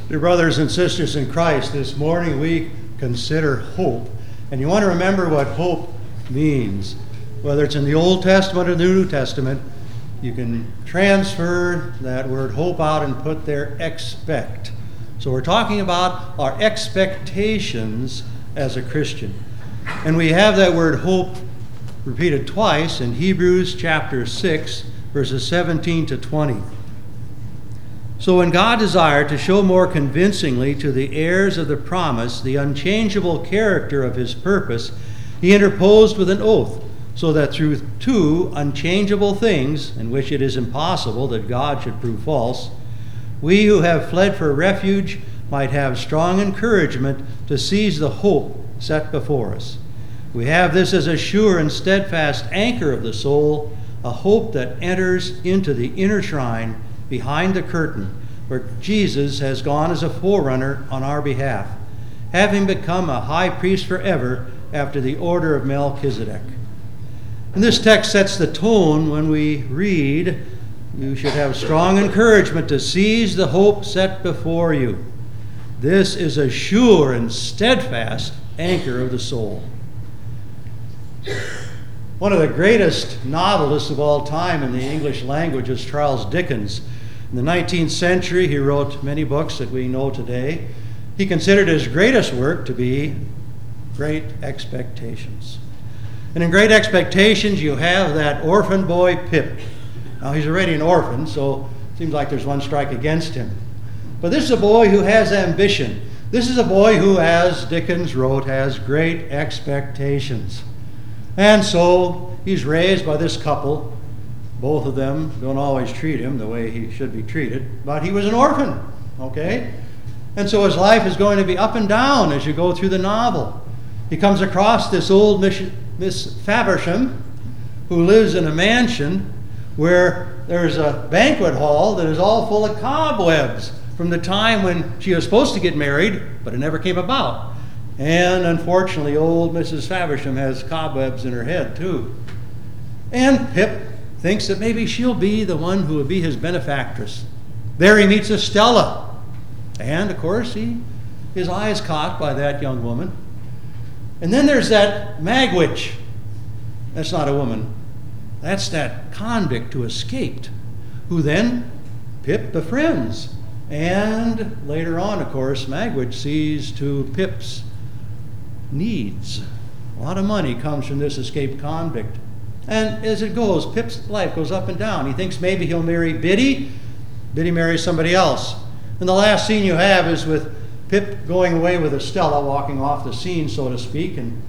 Dear brothers and sisters in Christ, this morning we consider hope. And you want to remember what hope means. Whether it's in the Old Testament or the New Testament, you can transfer that word hope out and put there expect. So we're talking about our expectations as a Christian. And we have that word hope repeated twice in Hebrews chapter 6, verses 17 to 20. So when God desired to show more convincingly to the heirs of the promise the unchangeable character of his purpose, he interposed with an oath, so that through two unchangeable things, in which it is impossible that God should prove false, we who have fled for refuge might have strong encouragement to seize the hope set before us. We have this as a sure and steadfast anchor of the soul, a hope that enters into the inner shrine behind the curtain, where Jesus has gone as a forerunner on our behalf, having become a high priest forever after the order of Melchizedek. And this text sets the tone when we read, "You should have strong encouragement to seize the hope set before you. This is a sure and steadfast anchor of the soul." One of the greatest novelists of all time in the English language is Charles Dickens. In the 19th century, he wrote many books that we know today. He considered his greatest work to be Great Expectations. And in Great Expectations, you have that orphan boy Pip. Now, he's already an orphan, so it seems like there's one strike against him. But this is a boy who has ambition. This is a boy who, as Dickens wrote, has great expectations. And so he's raised by this couple. Both of them don't always treat him the way he should be treated, but he was an orphan, okay? And so his life is going to be up and down as you go through the novel. He comes across this old Miss Faversham, who lives in a mansion where there's a banquet hall that is all full of cobwebs from the time when she was supposed to get married, but it never came about. And unfortunately, old Mrs. Faversham has cobwebs in her head, too. And Pip thinks that maybe she'll be the one who will be his benefactress. There he meets Estella. And, of course, his eye is caught by that young woman. And then there's that Magwitch. That's not a woman. That's that convict who escaped, who then Pip befriends. And later on, of course, Magwitch sees to Pip's needs. A lot of money comes from this escaped convict. And as it goes, Pip's life goes up and down. He thinks maybe he'll marry Biddy. Biddy marries somebody else. And the last scene you have is with Pip going away with Estella, walking off the scene, so to speak. And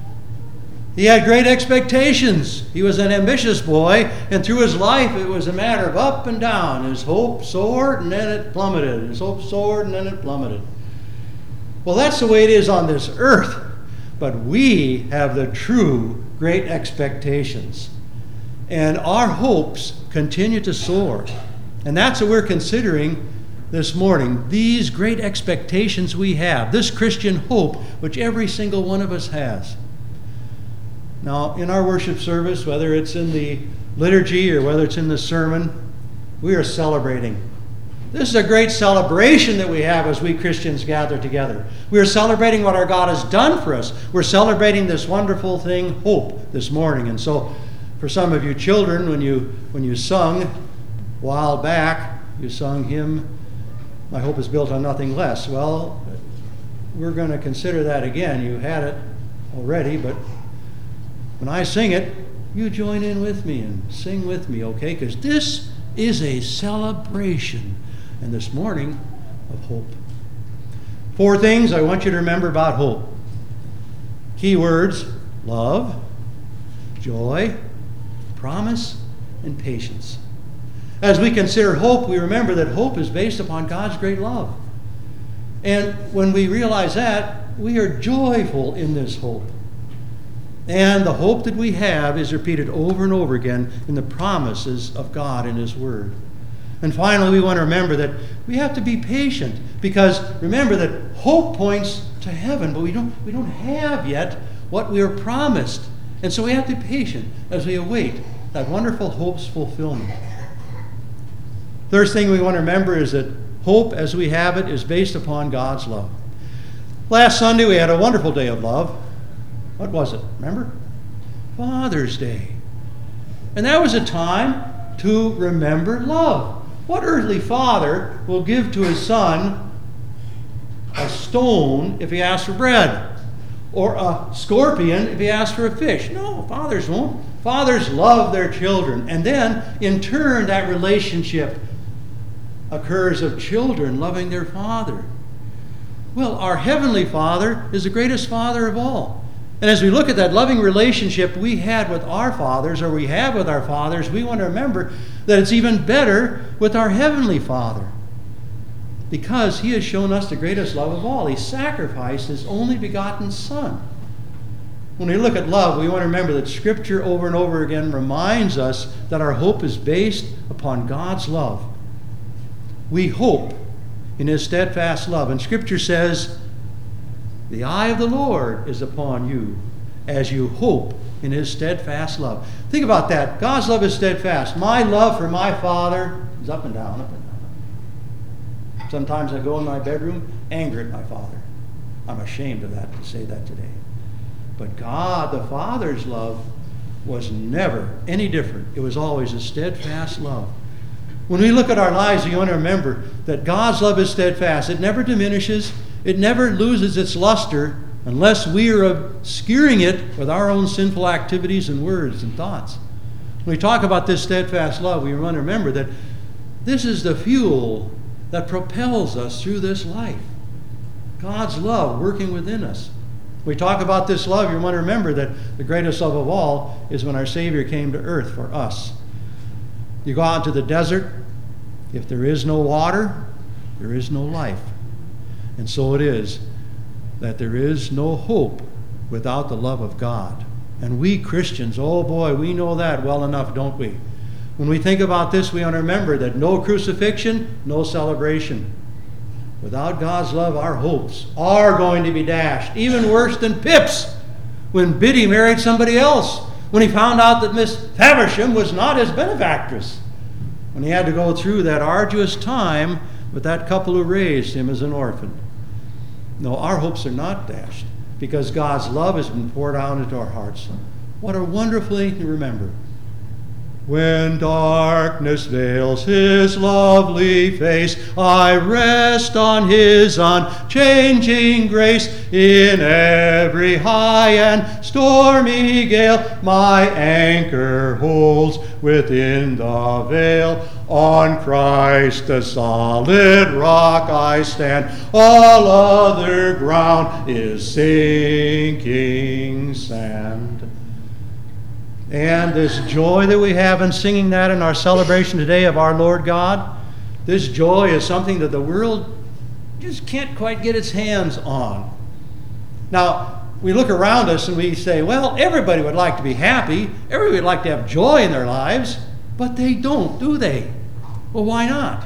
he had great expectations. He was an ambitious boy, and through his life it was a matter of up and down. His hope soared, and then it plummeted. His hope soared, and then it plummeted. Well, that's the way it is on this earth. But we have the true great expectations. And our hopes continue to soar. And that's what we're considering this morning. These great expectations we have. This Christian hope, which every single one of us has. Now, in our worship service, whether it's in the liturgy or whether it's in the sermon, we are celebrating. This is a great celebration that we have as we Christians gather together. We are celebrating what our God has done for us. We're celebrating this wonderful thing, hope, this morning. And so, for some of you children, when you sung a while back, you sung hymn, "My hope is built on nothing less." Well, we're going to consider that again. You had it already, but when I sing it, you join in with me and sing with me, okay? Because this is a celebration, and this morning, of hope. 4 things I want you to remember about hope. Key words: love, joy, promise, and patience. As we consider hope, we remember that hope is based upon God's great love. And when we realize that, we are joyful in this hope. And the hope that we have is repeated over and over again in the promises of God in His Word. And finally, we want to remember that we have to be patient, because remember that hope points to heaven, but we don't have yet what we are promised. And so we have to be patient as we await that wonderful hope's fulfillment. Third thing we want to remember is that hope as we have it is based upon God's love. Last Sunday we had a wonderful day of love. What was it? Remember? Father's Day. And that was a time to remember love. What earthly father will give to his son a stone if he asks for bread? Or a scorpion if he asks for a fish? No, fathers won't. Fathers love their children. And then, in turn, that relationship occurs of children loving their father. Well, our Heavenly Father is the greatest Father of all. And as we look at that loving relationship we had with our fathers, or we have with our fathers, we want to remember that it's even better with our Heavenly Father. Because He has shown us the greatest love of all. He sacrificed His only begotten Son. When we look at love, we want to remember that Scripture over and over again reminds us that our hope is based upon God's love. We hope in His steadfast love. And Scripture says, the eye of the Lord is upon you as you hope in His steadfast love. Think about that. God's love is steadfast. My love for my Father is up and down, up and down. Sometimes I go in my bedroom, angry at my Father. I'm ashamed of that, to say that today. But God, the Father's love, was never any different. It was always a steadfast love. When we look at our lives, we want to remember that God's love is steadfast. It never diminishes. It never loses its luster unless we are obscuring it with our own sinful activities and words and thoughts. When we talk about this steadfast love, we want to remember that this is the fuel that propels us through this life. God's love working within us. When we talk about this love, you want to remember that the greatest love of all is when our Savior came to earth for us. You go out into the desert, if there is no water, there is no life. And so it is that there is no hope without the love of God. And we Christians, oh boy, we know that well enough, don't we? When we think about this, we want to remember that no crucifixion, no celebration. Without God's love, our hopes are going to be dashed. Even worse than Pip's when Biddy married somebody else. When he found out that Miss Faversham was not his benefactress. When he had to go through that arduous time with that couple who raised him as an orphan. No, our hopes are not dashed because God's love has been poured out into our hearts. What a wonderful thing to remember. When darkness veils His lovely face, I rest on His unchanging grace. In every high and stormy gale, my anchor holds within the veil. On Christ the solid rock I stand, all other ground is sinking sand. And this joy that we have in singing that in our celebration today of our Lord God, this joy is something that the world just can't quite get its hands on. Now, we look around us and we say, well, everybody would like to be happy. Everybody would like to have joy in their lives. But they don't, do they? Well, why not?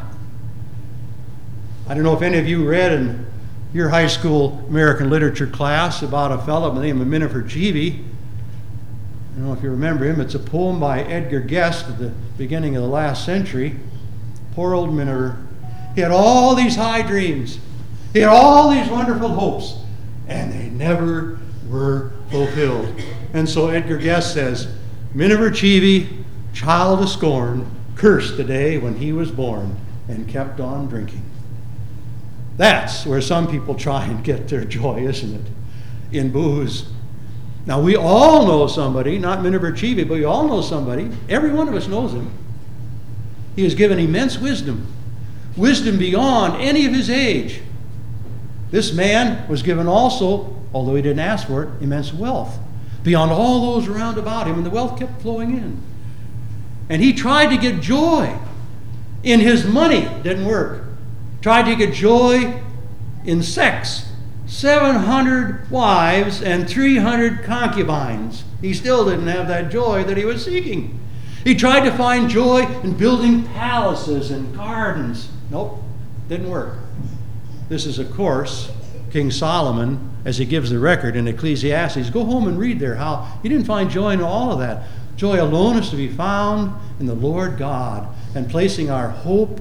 I don't know if any of you read in your high school American literature class about a fellow by the name of Miniver Cheevy. I don't know if you remember him. It's a poem by Edgar Guest at the beginning of the last century. Poor old Miniver. He had all these high dreams. He had all these wonderful hopes. And they never were fulfilled. And so Edgar Guest says, Miniver Cheevy, child of scorn, cursed the day when he was born and kept on drinking. That's where some people try and get their joy, isn't it? In booze. Now, we all know somebody, not Miniver Cheevy, but we all know somebody. Every one of us knows him. He was given immense wisdom. Wisdom beyond any of his age. This man was given also, although he didn't ask for it, immense wealth. Beyond all those around about him, and the wealth kept flowing in. And he tried to get joy in his money. Didn't work. Tried to get joy in sex. 700 wives and 300 concubines. He still didn't have that joy that he was seeking. He tried to find joy in building palaces and gardens. Nope, didn't work. This is, of course, King Solomon, as he gives the record in Ecclesiastes. Go home and read there how he didn't find joy in all of that. Joy alone is to be found in the Lord God and placing our hope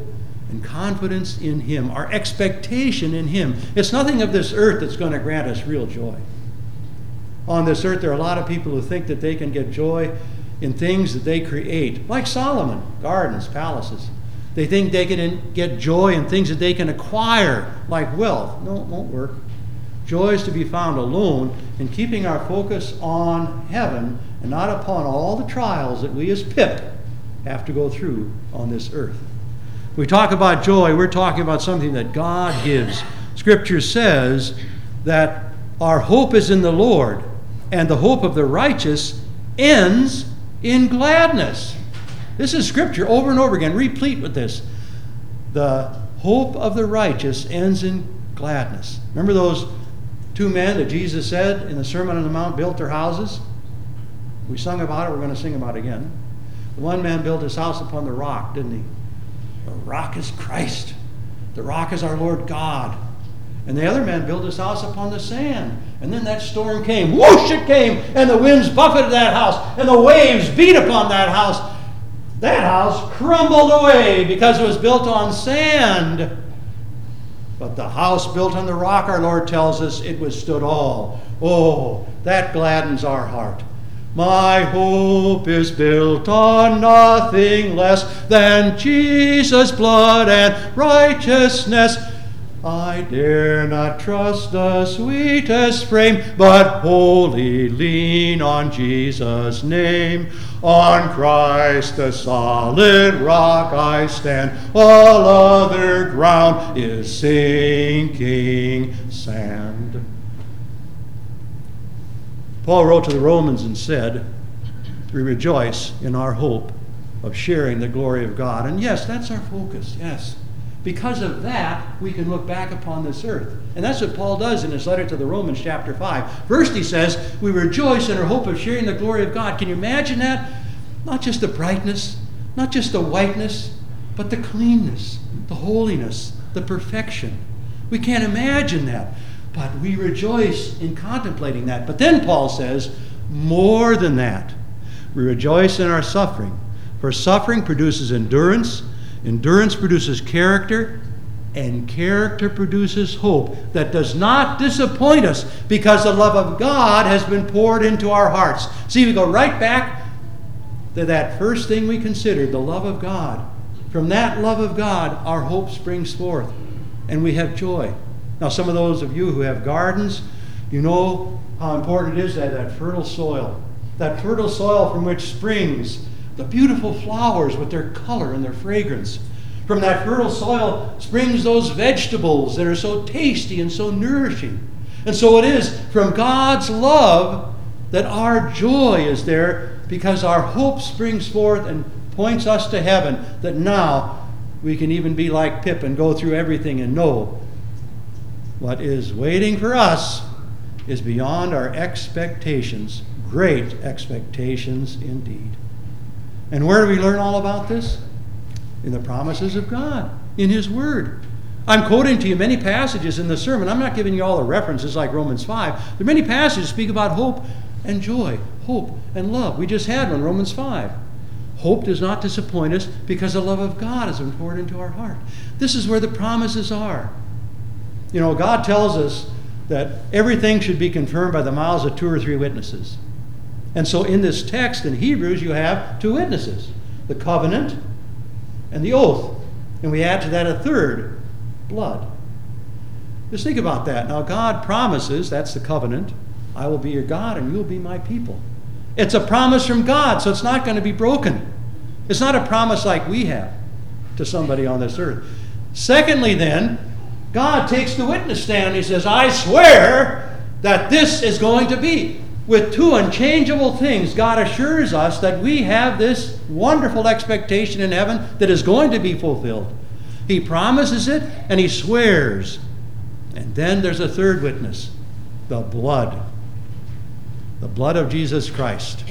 and confidence in Him, our expectation in Him. It's nothing of this earth that's going to grant us real joy. On this earth, there are a lot of people who think that they can get joy in things that they create, like Solomon, gardens, palaces. They think they can get joy in things that they can acquire, like wealth. No, it won't work. Joy is to be found alone in keeping our focus on heaven and not upon all the trials that we as Pip have to go through on this earth. We talk about joy, we're talking about something that God gives. Scripture says that our hope is in the Lord, and the hope of the righteous ends in gladness. This is Scripture over and over again, replete with this. The hope of the righteous ends in gladness. Remember those two men that Jesus said in the Sermon on the Mount built their houses? We sung about it, we're going to sing about it again. The one man built his house upon the rock, didn't he? The rock is Christ. The rock is our Lord God. And the other man built his house upon the sand. And then that storm came. Whoosh, it came. And the winds buffeted that house. And the waves beat upon that house. That house crumbled away because it was built on sand. But the house built on the rock, our Lord tells us, it withstood all. Oh, that gladdens our heart. My hope is built on nothing less than Jesus' blood and righteousness. I dare not trust the sweetest frame, but wholly lean on Jesus' name. On Christ the solid rock I stand, all other ground is sinking sand. Paul wrote to the Romans and said, we rejoice in our hope of sharing the glory of God. And yes, that's our focus, yes. Because of that, we can look back upon this earth. And that's what Paul does in his letter to the Romans chapter 5. First he says, we rejoice in our hope of sharing the glory of God. Can you imagine that? Not just the brightness, not just the whiteness, but the cleanness, the holiness, the perfection. We can't imagine that. But we rejoice in contemplating that. But then Paul says, more than that, we rejoice in our suffering. For suffering produces endurance, endurance produces character, and character produces hope that does not disappoint us because the love of God has been poured into our hearts. See, we go right back to that first thing we considered, the love of God. From that love of God, our hope springs forth, and we have joy. Now, some of those of you who have gardens, you know how important it is to have that fertile soil from which springs the beautiful flowers with their color and their fragrance. From that fertile soil springs those vegetables that are so tasty and so nourishing. And so it is from God's love that our joy is there, because our hope springs forth and points us to heaven, that now we can even be like Pip and go through everything and know what is waiting for us is beyond our expectations, great expectations indeed. And where do we learn all about this? In the promises of God, in His Word. I'm quoting to you many passages in the sermon. I'm not giving you all the references like Romans 5. There are many passages that speak about hope and joy, hope and love. We just had one, Romans 5. Hope does not disappoint us because the love of God has been poured into our heart. This is where the promises are. You know, God tells us that everything should be confirmed by the mouths of 2 or 3 witnesses. And so in this text in Hebrews, you have 2 witnesses, the covenant and the oath. And we add to that a third, blood. Just think about that. Now, God promises, that's the covenant, I will be your God and you'll be my people. It's a promise from God, so it's not going to be broken. It's not a promise like we have to somebody on this earth. Secondly, then, God takes the witness stand and He says, I swear that this is going to be. With 2 unchangeable things, God assures us that we have this wonderful expectation in heaven that is going to be fulfilled. He promises it and He swears. And then there's a third witness, the blood. The blood of Jesus Christ.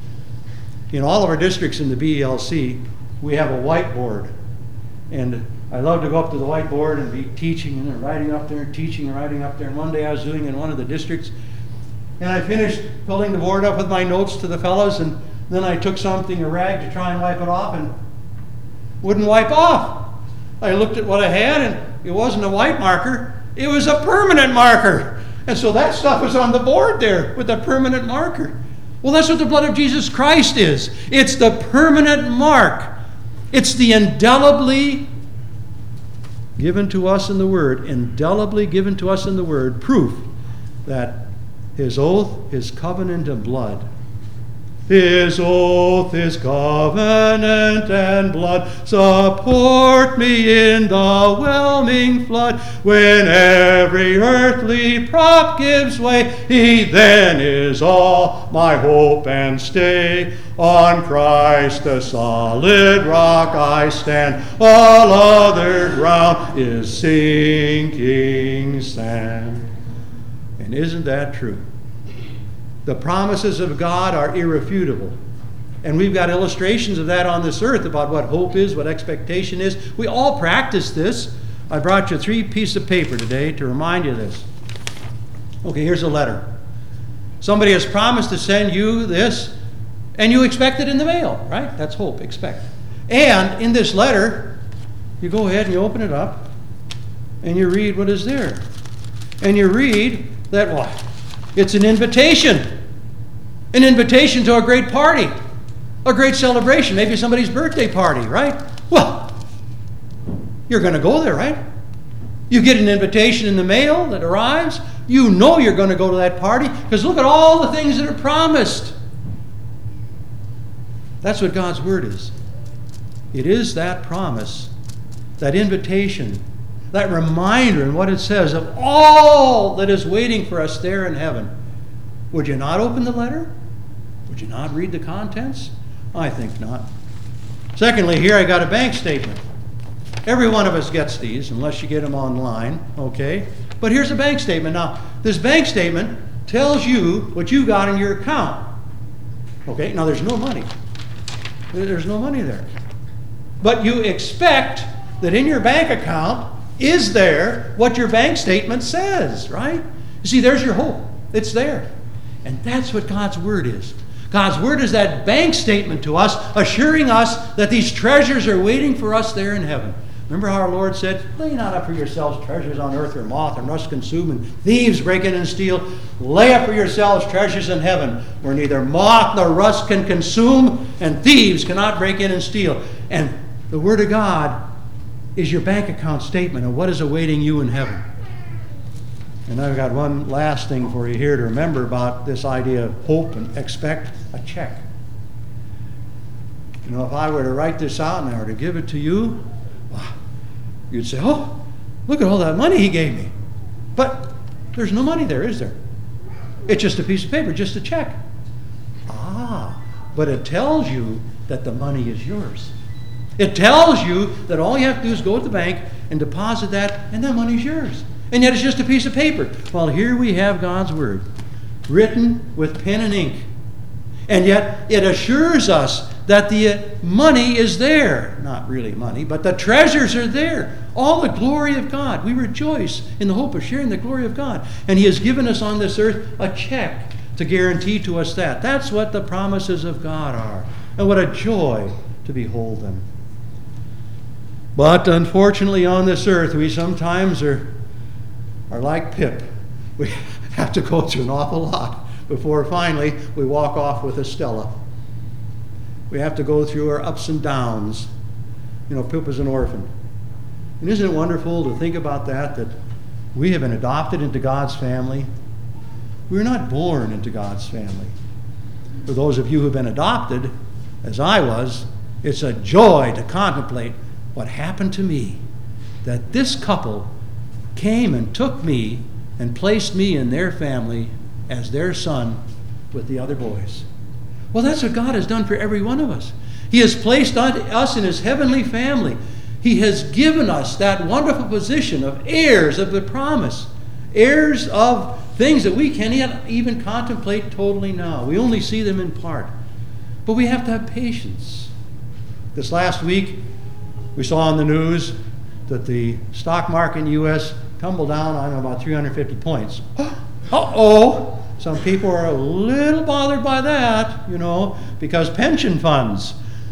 In all of our districts in the BELC, we have a whiteboard. And I love to go up to the whiteboard and be teaching and writing up there, teaching and writing up there. And one day I was doing in one of the districts, and I finished filling the board up with my notes to the fellows, and then I took something, a rag, to try and wipe it off, and wouldn't wipe off. I looked at what I had, and it wasn't a white marker. It was a permanent marker. And so that stuff was on the board there with a permanent marker. Well, that's what the blood of Jesus Christ is. It's the permanent mark. It's the indelibly given to us in the Word, indelibly given to us in the Word, proof that His oath, His covenant and blood, His oath, His covenant and blood support me in the whelming flood. When every earthly prop gives way, He then is all my hope and stay. On Christ the solid rock I stand, all other ground is sinking sand. And isn't that true? The promises of God are irrefutable. And we've got illustrations of that on this earth about what hope is, what expectation is. We all practice this. I brought you 3 pieces of paper today to remind you of this. Okay, here's a letter. Somebody has promised to send you this, and you expect it in the mail, right? That's hope, expect. And in this letter, you go ahead and you open it up, and you read what is there. And you read that what? It's an invitation. An invitation to a great party. A great celebration. Maybe somebody's birthday party, right? Well, you're going to go there, right? You get an invitation in the mail that arrives. You know you're going to go to that party because look at all the things that are promised. That's what God's Word is. It is that promise, that invitation, that reminder in what it says of all that is waiting for us there in heaven. Would you not open the letter? Would you not read the contents? I think not. Secondly, here I got a bank statement. Every one of us gets these, unless you get them online, okay? But here's a bank statement. Now, this bank statement tells you what you got in your account. Okay, now there's no money. There's no money there. But you expect that in your bank account is there what your bank statement says, right? You see, there's your hope. It's there. And that's what God's Word is. God's Word is that bank statement to us, assuring us that these treasures are waiting for us there in heaven. Remember how our Lord said, lay not up for yourselves treasures on earth where moth and rust consume and thieves break in and steal. Lay up for yourselves treasures in heaven where neither moth nor rust can consume and thieves cannot break in and steal. And the Word of God is your bank account statement of what is awaiting you in heaven. And I've got one last thing for you here to remember about this idea of hope and expect: a check. You know, if I were to write this out and I were to give it to you, you'd say, oh, look at all that money he gave me. But there's no money there, is there? It's just a piece of paper, just a check. But it tells you that the money is yours. It tells you that all you have to do is go to the bank and deposit that, and that money's yours. And yet it's just a piece of paper. Well, here we have God's Word, written with pen and ink. And yet it assures us that the money is there. Not really money, but the treasures are there. All the glory of God. We rejoice in the hope of sharing the glory of God. And He has given us on this earth a check to guarantee to us that. That's what the promises of God are. And what a joy to behold them. But unfortunately on this earth we sometimes are like Pip. We have to go through an awful lot before finally we walk off with Estella. We have to go through our ups and downs. You know, Pip was an orphan. And isn't it wonderful to think about that we have been adopted into God's family? We're not born into God's family. For those of you who have been adopted, as I was, it's a joy to contemplate what happened to me, that this couple came and took me and placed me in their family as their son with the other boys. Well, that's what God has done for every one of us. He has placed us in His heavenly family. He has given us that wonderful position of heirs of the promise, heirs of things that we can't even contemplate totally now. We only see them in part. But we have to have patience. This last week, we saw on the news that the stock market in the U.S. tumbled down, I don't know, about 350 points. Uh-oh! Some people are a little bothered by that, you know, because pension funds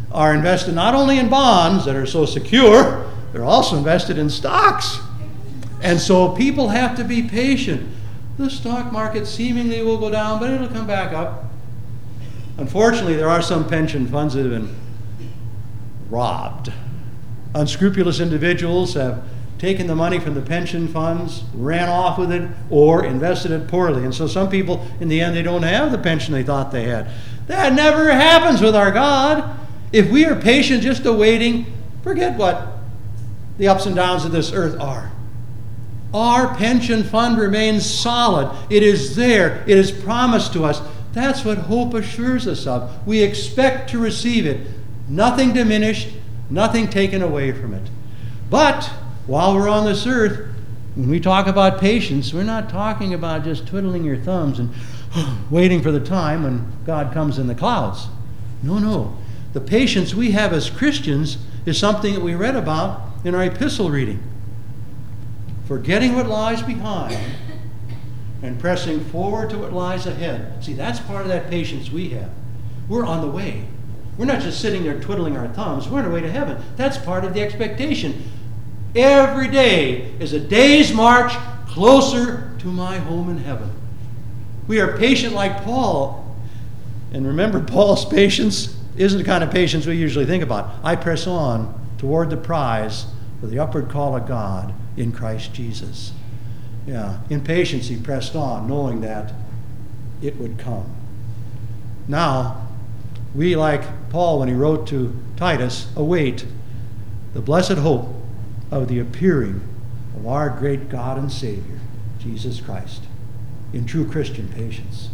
are invested not only in bonds that are so secure, they're also invested in stocks. And so people have to be patient. The stock market seemingly will go down, but it'll come back up. Unfortunately, there are some pension funds that have been robbed. Unscrupulous individuals have taken the money from the pension funds, ran off with it, or invested it poorly. And so some people, in the end, they don't have the pension they thought they had. That never happens with our God. If we are patient just awaiting, forget what the ups and downs of this earth are. Our pension fund remains solid. It is there. It is promised to us. That's what hope assures us of. We expect to receive it. Nothing diminished, nothing taken away from it. But while we're on this earth, when we talk about patience, we're not talking about just twiddling your thumbs and waiting for the time when God comes in the clouds. No. The patience we have as Christians is something that we read about in our epistle reading. Forgetting what lies behind and pressing forward to what lies ahead. See, that's part of that patience we have. We're on the way. We're not just sitting there twiddling our thumbs. We're on our way to heaven. That's part of the expectation. Every day is a day's march closer to my home in heaven. We are patient like Paul. And remember, Paul's patience isn't the kind of patience we usually think about. I press on toward the prize for the upward call of God in Christ Jesus. Yeah, in patience he pressed on, knowing that it would come. Now, we, like Paul when he wrote to Titus, await the blessed hope of the appearing of our great God and Savior, Jesus Christ, in true Christian patience.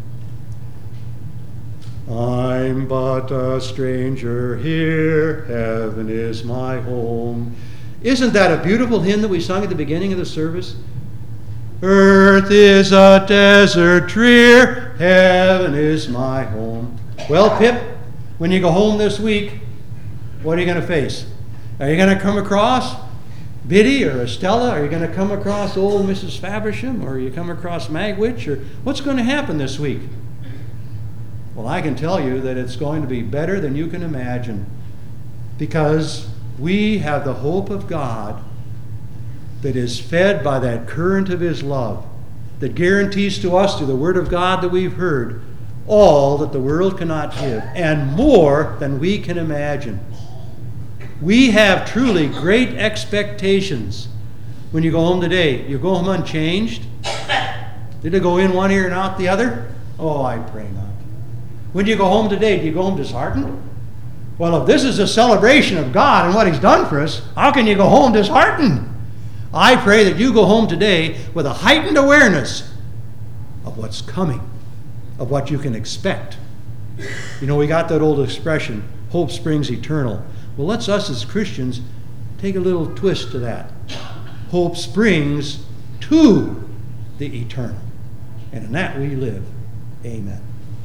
I'm but a stranger here, heaven is my home. Isn't that a beautiful hymn that we sung at the beginning of the service? Earth is a desert drear, heaven is my home. Well, Pip, when you go home this week, what are you going to face? Are you going to come across Biddy or Estella? Are you going to come across old Mrs. Faversham? Or are you come across Magwitch? Or what's going to happen this week? Well, I can tell you that it's going to be better than you can imagine, because we have the hope of God that is fed by that current of His love, that guarantees to us through the Word of God that we've heard all that the world cannot give, and more than we can imagine. We have truly great expectations. When you go home today, you go home unchanged? Did it go in one ear and out the other? Oh, I pray not. When you go home today, do you go home disheartened? Well, if this is a celebration of God and what He's done for us, how can you go home disheartened? I pray that you go home today with a heightened awareness of what's coming, of what you can expect. You know, we got that old expression, hope springs eternal. Well, let's us as Christians take a little twist to that. Hope springs to the eternal. And in that we live. Amen.